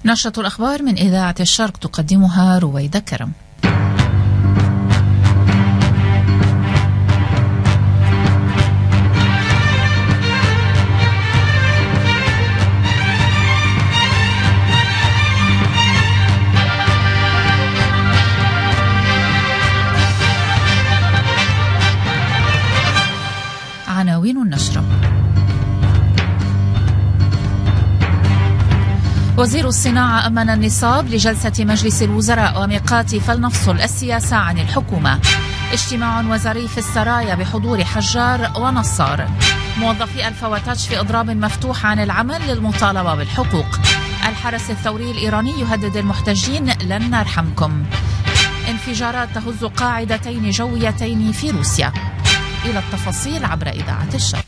نشرة الأخبار من إذاعة الشرق تقدمها رويدة كرم. عناوين النشرة: وزير الصناعة أمن النصاب لجلسة مجلس الوزراء وميقات فلنفصل السياسة عن الحكومة. اجتماع وزاري في السرايا بحضور حجار ونصار. موظفي الفواتاج في إضراب مفتوح عن العمل للمطالبة بالحقوق. الحرس الثوري الإيراني يهدد المحتجين: لن نرحمكم. انفجارات تهز قاعدتين جويتين في روسيا. إلى التفاصيل عبر إذاعة الشرق.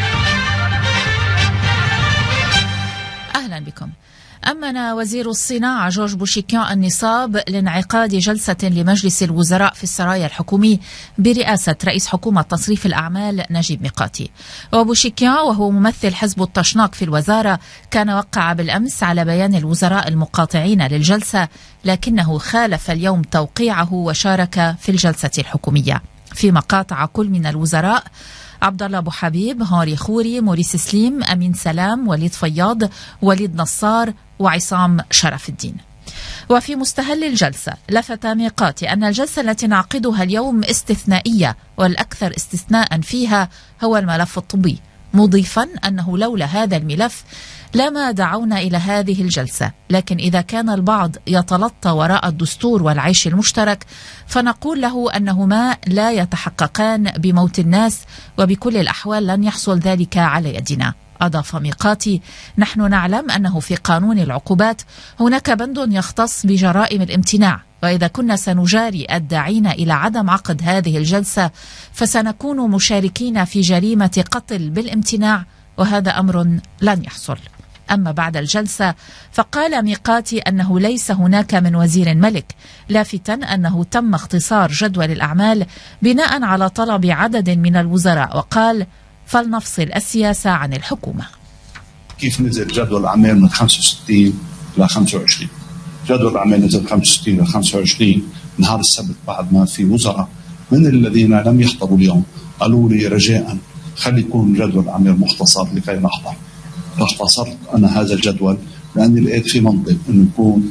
أهلا بكم. أمن وزير الصناعة جورج بوشيكيان النصاب لانعقاد جلسة لمجلس الوزراء في السرايا الحكومي برئاسة رئيس حكومة تصريف الأعمال نجيب ميقاتي. وبوشيكيان وهو ممثل حزب التشناق في الوزارة كان وقع بالأمس على بيان الوزراء المقاطعين للجلسة، لكنه خالف اليوم توقيعه وشارك في الجلسة الحكومية، فيما قاطع كل من الوزراء: عبد الله أبو حبيب، هاري خوري، موريس سليم، أمين سلام، وليد فياض، وليد نصار، وعصام شرف الدين. وفي مستهل الجلسة لفت ميقاتي أن الجلسة التي نعقدها اليوم استثنائية، والأكثر استثناء فيها هو الملف الطبي، مضيفا أنه لولا هذا الملف لما دعونا إلى هذه الجلسة، لكن إذا كان البعض يتلطى وراء الدستور والعيش المشترك فنقول له أنهما لا يتحققان بموت الناس، وبكل الأحوال لن يحصل ذلك على يدنا. أضاف ميقاتي: نحن نعلم أنه في قانون العقوبات هناك بند يختص بجرائم الامتناع، وإذا كنا سنجاري الداعين إلى عدم عقد هذه الجلسة فسنكون مشاركين في جريمة قتل بالامتناع، وهذا أمر لن يحصل. أما بعد الجلسة فقال ميقاتي أنه ليس هناك من وزير ملك، لافتا أنه تم اختصار جدول الأعمال بناء على طلب عدد من الوزراء، وقال: فلنفصل السياسة عن الحكومة. كيف نزل جدول الأعمال من 65 إلى 25؟ جدول الأعمال نزل 65 إلى 25 نهار السبت، بعد ما في وزراء من الذين لم يحضروا اليوم قالوا لي: رجاء خلي يكون جدول الأعمال مختصر لكي نحضر. فاختصرت أنا هذا الجدول لأني لقيت في منطق أنه يكون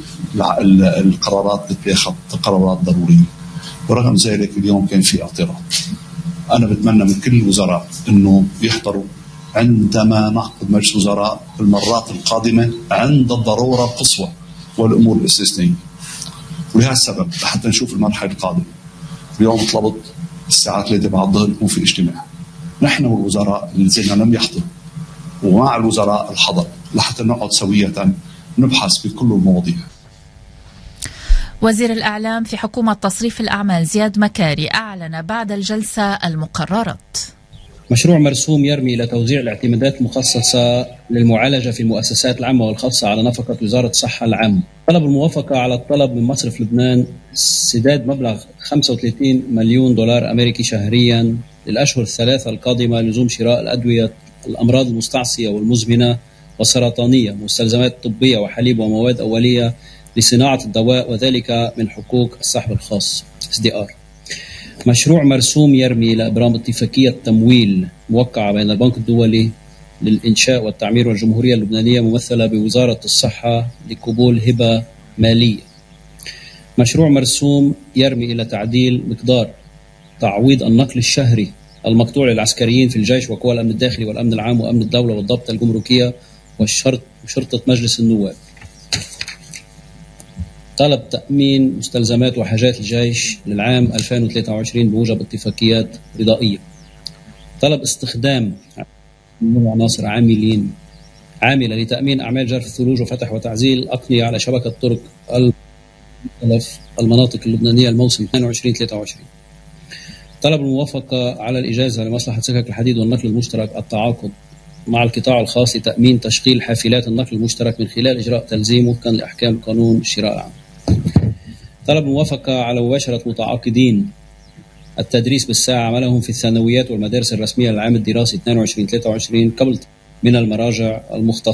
القرارات تتاخذ قرارات ضرورية. ورغم ذلك اليوم كان في اعتراض. أنا بتمنى من كل الوزراء أنه يحضروا عندما نعقد مجلس وزراء المرات القادمة عند الضرورة القصوى والأمور الاستثنائية. ولهذا السبب حتى نشوف المرحلة القادمة اليوم طلبت الساعة 3 بعد الظهر يكون في اجتماع نحن والوزراء الذين لم يحضروا ومع الوزراء الحضر لحتى نقعد سوية نبحث بكل المواضيع. وزير الإعلام في حكومة تصريف الأعمال زياد مكاري أعلن بعد الجلسة المقررات. مشروع مرسوم يرمي إلى توزيع الاعتمادات المخصصة للمعالجة في المؤسسات العامة والخاصة على نفقة وزارة الصحة العامة. طلب الموافقة على الطلب من مصرف لبنان سداد مبلغ 35 مليون دولار أمريكي شهريا للأشهر الثلاثة القادمة لزوم شراء الأدوية الأمراض المستعصية والمزمنة والسرطانية، مستلزمات طبية وحليب ومواد أولية لصناعة الدواء، وذلك من حقوق السحب الخاص SDR. مشروع مرسوم يرمي إلى إبرام اتفاقية تمويل موقعة بين البنك الدولي للإنشاء والتعمير والجمهورية اللبنانية ممثلة بوزارة الصحة لقبول هبة مالية. مشروع مرسوم يرمي إلى تعديل مقدار تعويض النقل الشهري المقطوع للعسكريين في الجيش وقوى الأمن الداخلي والأمن العام وأمن الدولة والضبط الجمركية وشرطة مجلس النواب. طلب تأمين مستلزمات وحاجات الجيش للعام 2023 بموجب اتفاقيات رضائية. طلب استخدام عناصر عاملة لتأمين أعمال جرف الثلوج وفتح وتعزيل أقنية على شبكة طرق المناطق اللبنانية الموسم 22-23. طلب الموافقة على الإجازة لمصلحة سكك الحديد والنقل المشترك التعاقد مع القطاع الخاص لتأمين تشغيل حافلات النقل المشترك من خلال إجراء تلزيم وفقا لأحكام قانون الشراء العام. طلب الموافقة على مباشرة متعاقدين التدريس بالساعة عملهم في الثانويات والمدارس الرسمية للعام الدراسي 22-23 قبل من المراجع المختصة.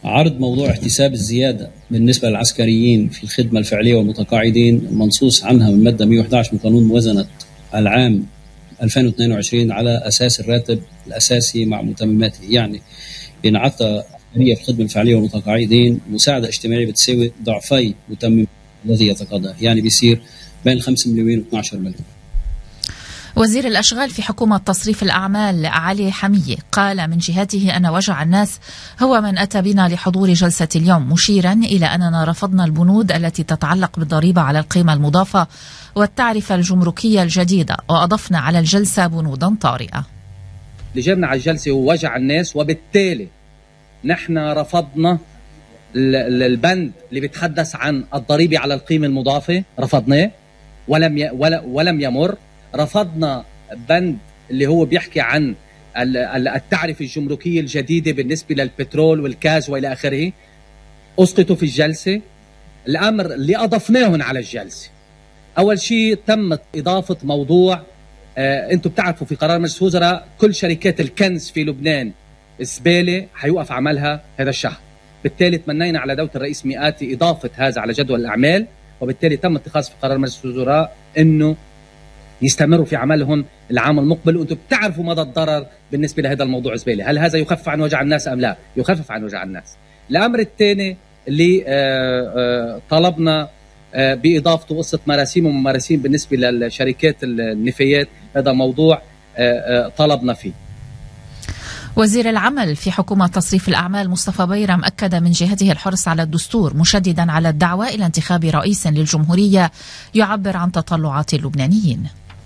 عرض موضوع احتساب الزيادة بالنسبة للعسكريين في الخدمة الفعلية والمتقاعدين المنصوص عنها من مادة 111 من قانون موازنة العام 2022 على أساس الراتب الأساسي مع متمماته. يعني بينعطى عسكرية في الخدمة الفعلية والمتقاعدين مساعدة اجتماعية بتساوي ضعفي متمم الذي يتقاضاه، يعني بيصير بين 5 مليون و 12 مليون. وزير الأشغال في حكومة تصريف الأعمال علي حمية قال من جهته أن وجع الناس هو من أتى بنا لحضور جلسة اليوم، مشيرا إلى أننا رفضنا البنود التي تتعلق بالضريبة على القيمة المضافة والتعرفة الجمركية الجديدة، وأضفنا على الجلسة بنودا طارئة. اللي جابنا على الجلسة هو وجع الناس، وبالتالي نحن رفضنا البند اللي بيتحدث عن الضريبة على القيمة المضافة، رفضناه ولم يمر. رفضنا بند اللي هو بيحكي عن التعرفة الجمركية الجديدة بالنسبة للبترول والغاز وإلى آخره، أسقطوا في الجلسة. الأمر اللي أضفناهم على الجلسة، أول شيء تمت إضافة موضوع أنتم بتعرفوا في قرار مجلس الوزراء كل شركات الكنز في لبنان الزبالة حيوقف عملها هذا الشهر، بالتالي تمنينا على دولة الرئيس مئاتي إضافة هذا على جدول الأعمال، وبالتالي تم اتخاذ في قرار مجلس الوزراء أنه يستمروا في عملهم العام المقبل. وانتم بتعرفوا مدى الضرر بالنسبه لهذا الموضوع الزباله، هل هذا يخفف عن وجع الناس ام لا؟ يخفف عن وجع الناس. الامر الثاني اللي طلبنا باضافته قصه مراسيم ومراسيم بالنسبه للشركات النفايات، هذا موضوع طلبنا فيه. وزير العمل في حكومة تصريف الأعمال مصطفى بيرم أكد من جهته الحرص على الدستور، مشددا على الدعوة إلى انتخاب رئيس للجمهورية يعبر عن تطلعات اللبنانيين.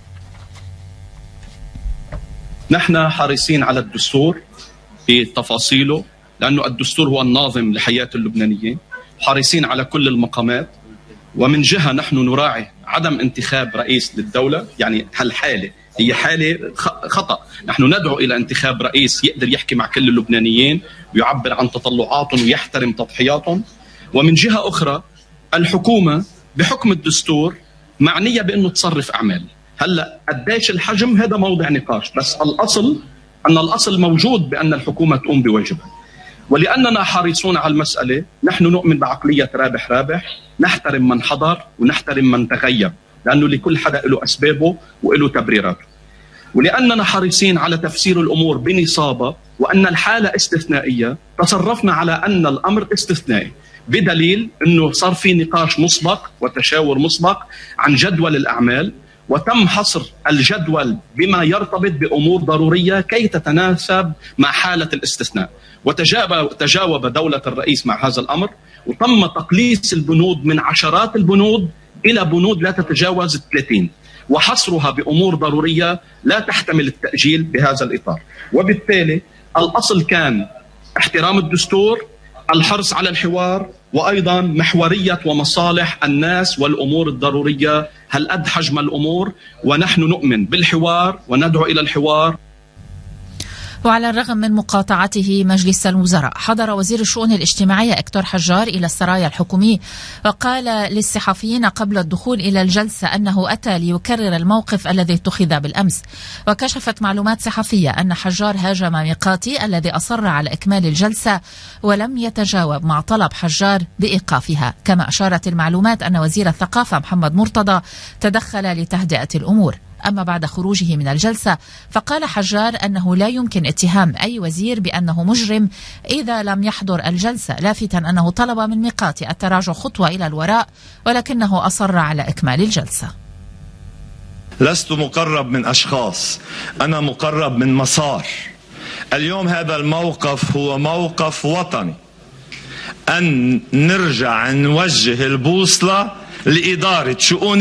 نحن حريصين على الدستور بتفاصيله، لأنه الدستور هو الناظم لحياة اللبنانيين، حريصين على كل المقامات. ومن جهة نحن نراعي عدم انتخاب رئيس للدولة، يعني هالحالة هي حالة خطأ، نحن ندعو إلى انتخاب رئيس يقدر يحكي مع كل اللبنانيين ويعبر عن تطلعاتهم ويحترم تضحياتهم. ومن جهة أخرى الحكومة بحكم الدستور معنية بأنه تصرف أعمال. هلأ قديش الحجم هذا موضع نقاش، بس الأصل موجود بأن الحكومة تقوم بواجبها. ولأننا حريصون على المسألة، نحن نؤمن بعقلية رابح رابح، نحترم من حضر ونحترم من تغيب، لأنه لكل حدا له أسبابه وله تبريراته. ولأننا حريصين على تفسير الأمور بنصابة وأن الحالة استثنائية، تصرفنا على أن الأمر استثنائي، بدليل أنه صار في نقاش مسبق وتشاور مسبق عن جدول الأعمال، وتم حصر الجدول بما يرتبط بأمور ضرورية كي تتناسب مع حالة الاستثناء. وتجاوب دولة الرئيس مع هذا الأمر، وتم تقليص البنود من عشرات البنود إلى بنود لا تتجاوز 30، وحصرها بأمور ضرورية لا تحتمل التأجيل بهذا الإطار. وبالتالي الأصل كان احترام الدستور، الحرص على الحوار، وأيضا محورية ومصالح الناس والأمور الضرورية هالقد حجم الأمور، ونحن نؤمن بالحوار وندعو إلى الحوار. وعلى الرغم من مقاطعته مجلس الوزراء، حضر وزير الشؤون الاجتماعية إكتور حجار إلى السرايا الحكومي، وقال للصحفيين قبل الدخول إلى الجلسة أنه أتى ليكرر الموقف الذي اتخذ بالأمس. وكشفت معلومات صحفية أن حجار هاجم ميقاتي الذي أصر على إكمال الجلسة ولم يتجاوب مع طلب حجار بإيقافها. كما أشارت المعلومات أن وزير الثقافة محمد مرتضى تدخل لتهدئة الأمور. أما بعد خروجه من الجلسة فقال حجار أنه لا يمكن اتهام أي وزير بأنه مجرم إذا لم يحضر الجلسة، لافتا أنه طلب من ميقاتي التراجع خطوة إلى الوراء ولكنه أصر على إكمال الجلسة. لست مقرب من أشخاص، أنا مقرب من مسار. اليوم هذا الموقف هو موقف وطني، أن نرجع نوجه البوصلة لإدارة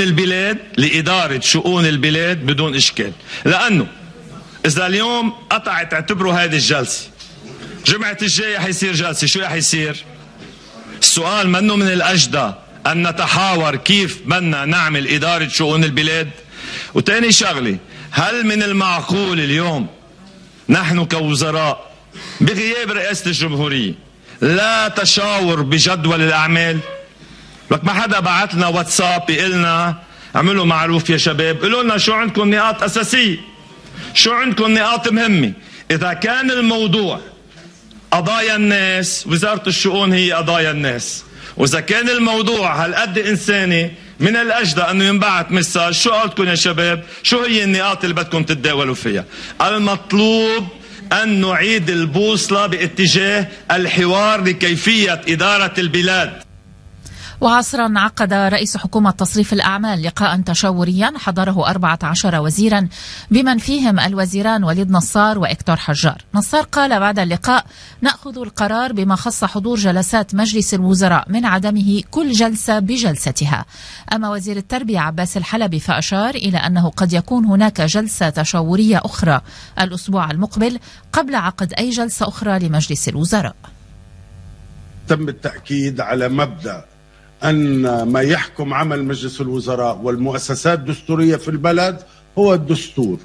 شؤون البلاد بدون إشكال. لأنه إذا اليوم قطعت اعتبروا هذه الجلسة، جمعة الجاية حيصير جلسة، شو حيصير؟ السؤال منه من الأجدى أن نتحاور كيف بدنا نعمل إدارة شؤون البلاد. وتاني شغلة، هل من المعقول اليوم نحن كوزراء بغياب رئاسة الجمهورية لا تشاور بجدول الأعمال؟ لك ما حدا بعت لنا واتساب يقلنا اعملوا معروف يا شباب، قولوا لنا شو عندكم نقاط أساسية، شو عندكم نقاط مهمة. إذا كان الموضوع قضايا الناس، وزارة الشؤون هي قضايا الناس. وإذا كان الموضوع هالقد إنساني من الأجدى أنه ينبعث مساج، شو قلتكم يا شباب؟ شو هي النقاط اللي بدكم تتداولوا فيها؟ المطلوب أن نعيد البوصلة باتجاه الحوار لكيفية إدارة البلاد. وعصرا عقد رئيس حكومة تصريف الأعمال لقاء تشاوريا حضره 14 وزيرا بمن فيهم الوزيران وليد نصار وإكتور حجار. نصار قال بعد اللقاء: نأخذ القرار بما خص حضور جلسات مجلس الوزراء من عدمه كل جلسة بجلستها. أما وزير التربية عباس الحلبي فأشار إلى أنه قد يكون هناك جلسة تشاورية أخرى الأسبوع المقبل قبل عقد أي جلسة أخرى لمجلس الوزراء. تم التأكيد على مبدأ أن ما يحكم عمل مجلس الوزراء والمؤسسات الدستورية في البلد هو الدستور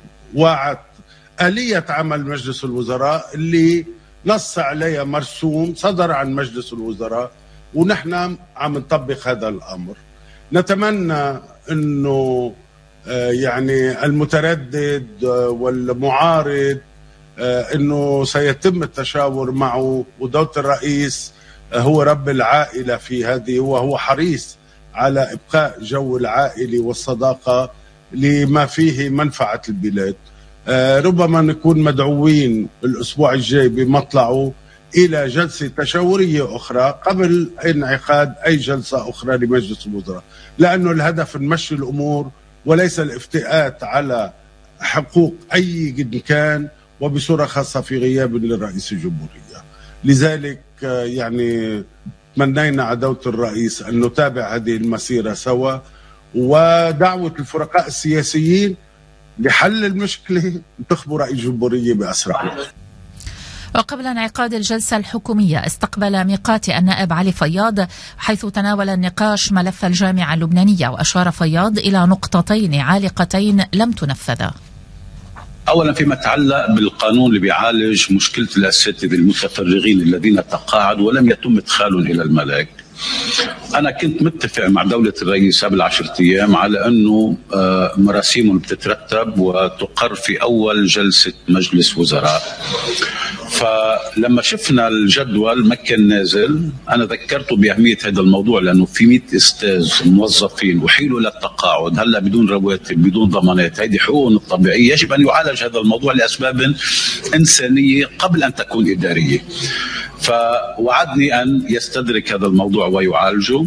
وآلية عمل مجلس الوزراء اللي نص عليها مرسوم صدر عن مجلس الوزراء، ونحن عم نطبق هذا الأمر. نتمنى أنه يعني المتردد والمعارض أنه سيتم التشاور معه، ودولة الرئيس هو رب العائلة في هذه، وهو حريص على إبقاء جو العائلة والصداقة لما فيه منفعة البلاد. ربما نكون مدعوين الأسبوع الجاي بمطلعه إلى جلسة تشاورية أخرى قبل انعقاد أي جلسة أخرى لمجلس الوزراء، لأنه الهدف نمشي الأمور وليس الافتئات على حقوق أي قد كان، وبصورة خاصة في غياب للرئيس الجمهورية. لذلك يعني تمنينا على دولة الرئيس أن نتابع هذه المسيرة سوا، ودعوة الفرقاء السياسيين لحل المشكلة انتخبوا رئيس جمهورية بأسرع وقت. وقبل انعقاد الجلسة الحكومية استقبل ميقاتي النائب علي فياض، حيث تناول النقاش ملف الجامعة اللبنانية، وأشار فياض إلى نقطتين عالقتين لم تنفذا. أولا فيما يتعلق بالقانون اللي بيعالج مشكلة الأساتذة المتفرغين الذين تقاعدوا ولم يتم إدخالهم إلى الملك. أنا كنت متفق مع دولة الرئيس قبل 10 أيام على أنه مراسيمهم بتترتب وتقر في أول جلسة مجلس وزراء. فلما شفنا الجدول ما كان نازل، أنا ذكرته بأهمية هذا الموضوع، لأنه في 100 أستاذ موظفين وحيلوا للتقاعد هلا بدون رواتب بدون ضمانات، هذه حقوقهم الطبيعية، يجب أن يعالج هذا الموضوع لأسباب إنسانية قبل أن تكون إدارية. فوعدني أن يستدرك هذا الموضوع ويعالجه.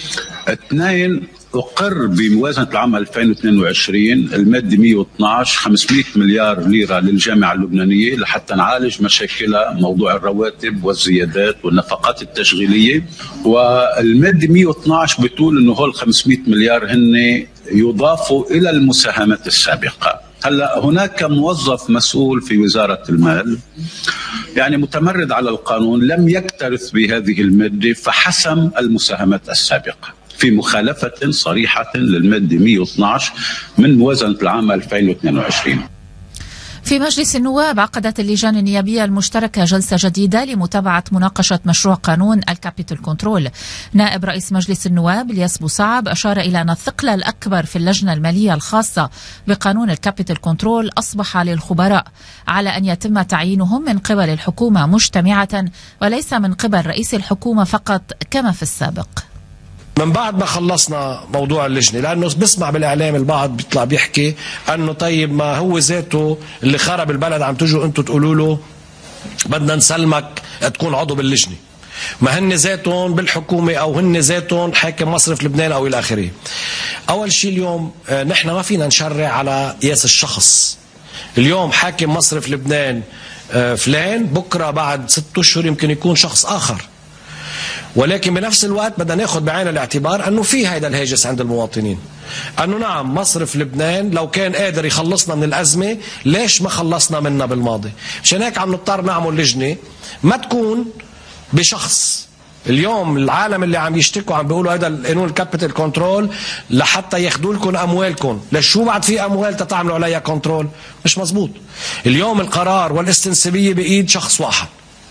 2، أقر بموازنة العام 2022 المادة 112 500 مليار ليرة للجامعة اللبنانية لحتى نعالج مشاكلها، موضوع الرواتب والزيادات والنفقات التشغيلية. والمادة 112 بتقول أنه هول 500 مليار هن يضافوا إلى المساهمات السابقة. هلا هناك موظف مسؤول في وزارة المال يعني متمرد على القانون لم يكترث بهذه المادة فحسم المساهمات السابقة في مخالفة صريحة للمادة 112 من موازنة العام 2022. في مجلس النواب عقدت اللجان النيابية المشتركة جلسة جديدة لمتابعة مناقشة مشروع قانون الكابيتال كنترول. نائب رئيس مجلس النواب الياس بوصعب أشار إلى أن الثقل الأكبر في اللجنة المالية الخاصة بقانون الكابيتال كنترول أصبح للخبراء، على أن يتم تعيينهم من قبل الحكومة مجتمعة وليس من قبل رئيس الحكومة فقط كما في السابق. من بعد ما خلصنا موضوع اللجنة، لأنه بسمع بالإعلام البعض بيطلع بيحكي أنه طيب ما هو ذاته اللي خرب البلد عم تجوا أنتوا تقولوا له بدنا نسلمك تكون عضو باللجنة، ما هن ذاتهم بالحكومة أو هن ذاتهم حاكم مصرف لبنان أو إلى آخره. أول شيء اليوم نحن ما فينا نشرع على قياس الشخص. اليوم حاكم مصرف لبنان فلان، بكرة بعد 6 أشهر يمكن يكون شخص آخر، ولكن بنفس الوقت بدنا ناخذ بعين الاعتبار انه في هذا الهاجس عند المواطنين، انه نعم مصرف لبنان لو كان قادر يخلصنا من الازمه ليش ما خلصنا منها بالماضي؟ مشان هيك عم نضطر نعمل لجنه ما تكون بشخص. اليوم العالم اللي عم يشتكوا عم بيقولوا هذا القانون الكابيتال كنترول لحتى ياخذوا لكم اموالكم، لشو بعد في اموال تتعملوا عليها كنترول؟ مش مزبوط. اليوم القرار والاستنسابيه بايد شخص واحد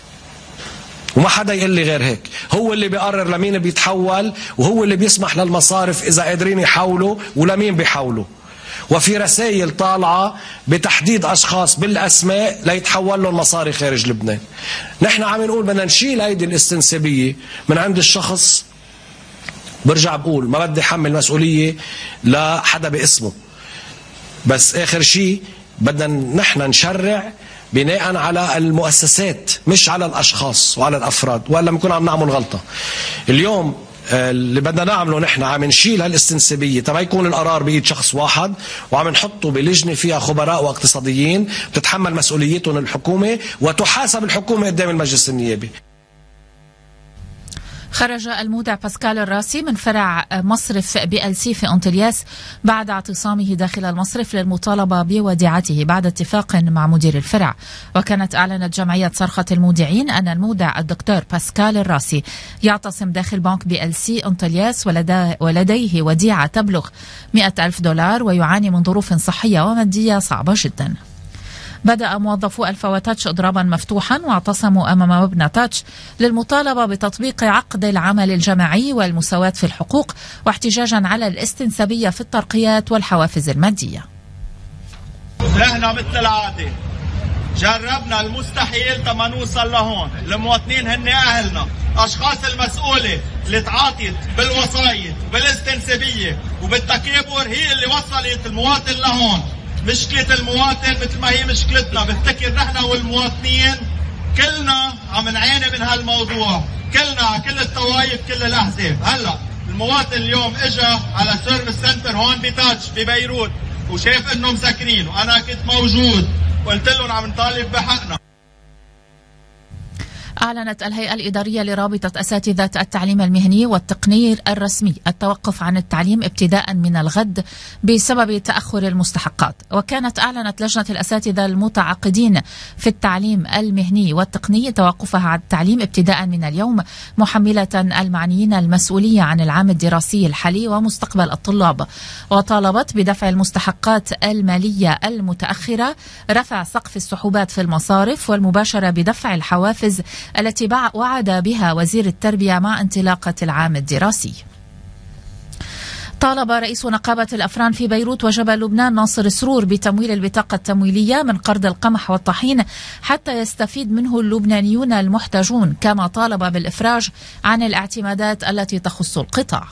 وما حدا يقول لي غير هيك، هو اللي بيقرر لمين بيتحول، وهو اللي بيسمح للمصارف اذا قادرين يحولوا ولمين بيحولوا، وفي رسائل طالعة بتحديد أشخاص بالأسماء ليتحول لهم مصاري خارج لبنان. نحن عم نقول بدنا نشيل هيدي الاستنسابية من عند الشخص. برجع بقول ما بدي حمل مسؤولية لحدا باسمه، بس آخر شيء بدنا نحن نشرع بناء على المؤسسات مش على الأشخاص وعلى الأفراد، وإلا بنكون عم نعمل غلطة. اليوم اللي بدنا نعمله نحن عم نشيل هالاستنسابية تبع يكون القرار بإيد شخص واحد، وعم نحطه بلجنة فيها خبراء واقتصاديين بتتحمل مسؤوليتهم الحكومة وتحاسب الحكومة قدام المجلس النيابي. خرج المودع باسكال الراسي من فرع مصرف BLC في أنطلياس بعد اعتصامه داخل المصرف للمطالبة بوديعته بعد اتفاق مع مدير الفرع. وكانت أعلنت جمعية صرخة المودعين أن المودع الدكتور باسكال الراسي يعتصم داخل بنك BLC أنطلياس ولديه وديعة تبلغ $100,000 ويعاني من ظروف صحية ومادية صعبة جدا. بدأ موظفو ألفا وتاتش إضرابا مفتوحا واعتصموا أمام مبنى تاتش للمطالبة بتطبيق عقد العمل الجماعي والمساواة في الحقوق واحتجاجا على الاستنسابية في الترقيات والحوافز المادية. نحن مثل العادة جربنا المستحيل تما نوصل لهون. المواطنين هن أهلنا، أشخاص المسؤولة اللي تعاطت بالوسايط وبالاستنسابية وبالتكابر هي اللي وصلت المواطن لهون. مشكلة المواطن مثل ما هي مشكلتنا، بفتكر نحن والمواطنين كلنا عم نعاني من هالموضوع، كلنا كل الطوائف كل الأحزاب. هلا المواطن اليوم اجى على سيرفيس سنتر هون بتاتش ببيروت وشاف انه مسكرين، وانا كنت موجود وقلت لهم عم نطالب بحقنا. أعلنت الهيئة الإدارية لرابطة أساتذة التعليم المهني والتقنير الرسمي التوقف عن التعليم ابتداء من الغد بسبب تأخر المستحقات. وكانت أعلنت لجنة الأساتذة المتعاقدين في التعليم المهني والتقني توقفها عن التعليم ابتداء من اليوم، محملة المعنيين المسؤولية عن العام الدراسي الحالي ومستقبل الطلاب، وطالبت بدفع المستحقات المالية المتأخرة، رفع سقف السحوبات في المصارف، والمباشرة بدفع الحوافز التي وعد بها وزير التربية مع انطلاقة العام الدراسي. طالب رئيس نقابة الأفران في بيروت وجبل لبنان ناصر سرور بتمويل البطاقة التمويلية من قرض القمح والطحين حتى يستفيد منه اللبنانيون المحتاجون، كما طالب بالإفراج عن الاعتمادات التي تخص القطاع.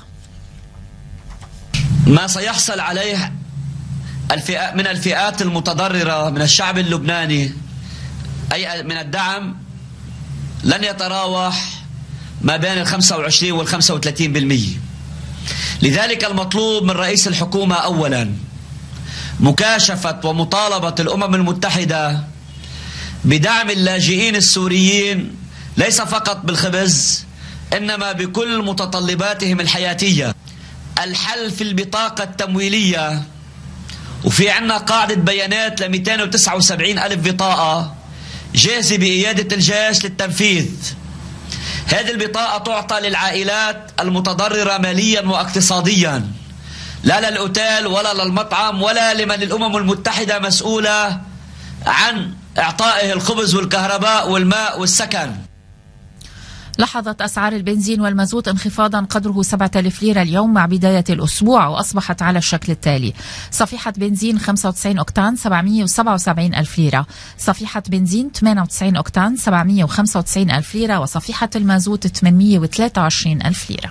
ما سيحصل عليه من الفئات المتضررة من الشعب اللبناني أي من الدعم لن يتراوح ما بين 25 و35%. لذلك المطلوب من رئيس الحكومة أولا مكاشفة ومطالبة الأمم المتحدة بدعم اللاجئين السوريين ليس فقط بالخبز إنما بكل متطلباتهم الحياتية. الحل في البطاقة التمويلية، وفي عنا قاعدة بيانات ل 279 ألف بطاقة جاهزة بإيادة الجيش للتنفيذ. هذه البطاقة تعطى للعائلات المتضررة ماليا واقتصاديا، لا للأوتيل ولا للمطعم ولا لمن الأمم المتحدة مسؤولة عن إعطائه الخبز والكهرباء والماء والسكن. لاحظت أسعار البنزين والمازوت انخفاضا قدره 7,000 ليرة اليوم مع بداية الأسبوع، وأصبحت على الشكل التالي: صفيحة بنزين 95 أوكتان 777 ألف ليرة، صفيحة بنزين 98 أوكتان 795 ألف ليرة، وصفيحة المازوت 823 ألف ليرة.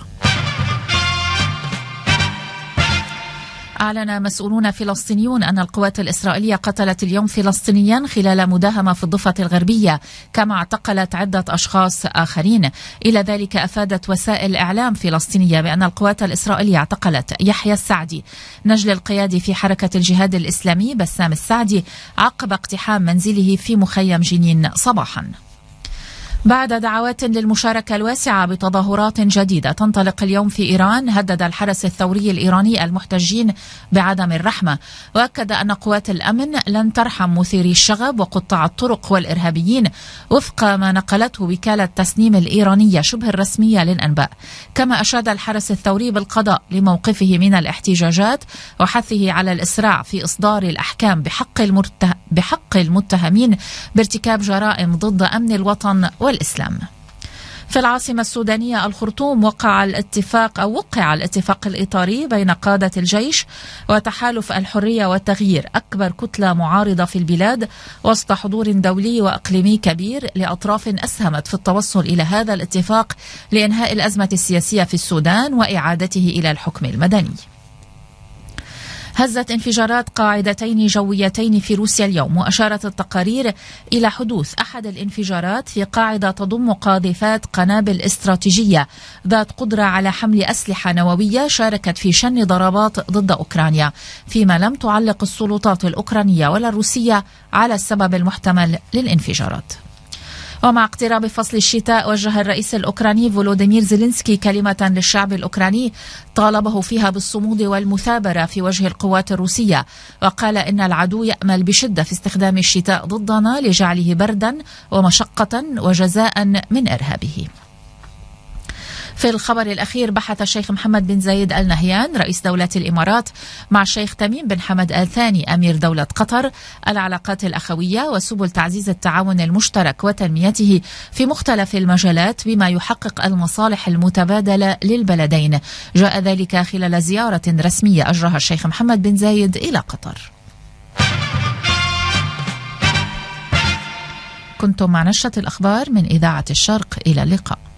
أعلن مسؤولون فلسطينيون أن القوات الإسرائيلية قتلت اليوم فلسطينيا خلال مداهمة في الضفة الغربية، كما اعتقلت عدة أشخاص آخرين. إلى ذلك أفادت وسائل إعلام فلسطينية بأن القوات الإسرائيلية اعتقلت يحيى السعدي نجل القيادي في حركة الجهاد الإسلامي بسام السعدي عقب اقتحام منزله في مخيم جنين صباحا. بعد دعوات للمشاركة الواسعة بتظاهرات جديدة تنطلق اليوم في إيران، هدد الحرس الثوري الإيراني المحتجين بعدم الرحمة، وأكد أن قوات الأمن لن ترحم مثيري الشغب وقطاع الطرق والإرهابيين وفق ما نقلته وكالة تسنيم الإيرانية شبه الرسمية للأنباء. كما أشاد الحرس الثوري بالقضاء لموقفه من الاحتجاجات وحثه على الإسراع في إصدار الأحكام بحق المتهمين بارتكاب جرائم ضد أمن الوطن والإسلام. في العاصمة السودانية الخرطوم وقع الاتفاق الإطاري بين قادة الجيش وتحالف الحرية والتغيير، أكبر كتلة معارضة في البلاد، وسط حضور دولي وإقليمي كبير لأطراف أسهمت في التوصل إلى هذا الاتفاق لإنهاء الأزمة السياسية في السودان وإعادته إلى الحكم المدني. هزت انفجارات قاعدتين جويتين في روسيا اليوم، وأشارت التقارير إلى حدوث أحد الانفجارات في قاعدة تضم قاذفات قنابل استراتيجية ذات قدرة على حمل أسلحة نووية شاركت في شن ضربات ضد أوكرانيا، فيما لم تعلق السلطات الأوكرانية ولا الروسية على السبب المحتمل للانفجارات. ومع اقتراب فصل الشتاء، وجه الرئيس الأوكراني فولوديمير زيلينسكي كلمة للشعب الأوكراني طالبه فيها بالصمود والمثابرة في وجه القوات الروسية، وقال إن العدو يأمل بشدة في استخدام الشتاء ضدنا لجعله بردا ومشقة وجزاء من إرهابه. في الخبر الأخير، بحث الشيخ محمد بن زايد آل نهيان رئيس دولة الإمارات مع الشيخ تميم بن حمد آل ثاني أمير دولة قطر العلاقات الأخوية وسبل تعزيز التعاون المشترك وتنميته في مختلف المجالات بما يحقق المصالح المتبادلة للبلدين. جاء ذلك خلال زيارة رسمية أجرها الشيخ محمد بن زايد إلى قطر. كنتم مع نشرة الأخبار من إذاعة الشرق، إلى اللقاء.